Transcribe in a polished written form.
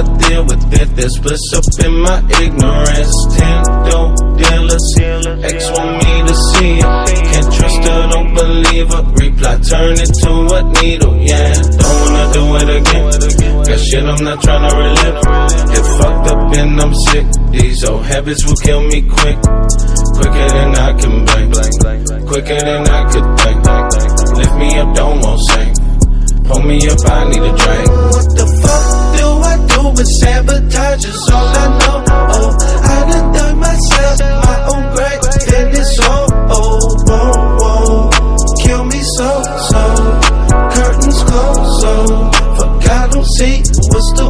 deal with it. There's bliss up in my ignorance. 10 dope dealers, ex want me to see it. Can't trust her, don't believe her. Reply, turn it to a needle, yeah. Don't wanna do it again. Got shit I'm not tryna relive. Get fucked up and I'm sick. These old habits will kill me quick. Quicker than I can blink. Quicker than I could think. Lift me up, don't want sink. Pull me up, I need a drink. What the fuck do I do with sabotage is all I know. Oh, I done done myself my own grave. Then it's all, whoa. Kill me so. Curtains closed, so fuck I don't see what's the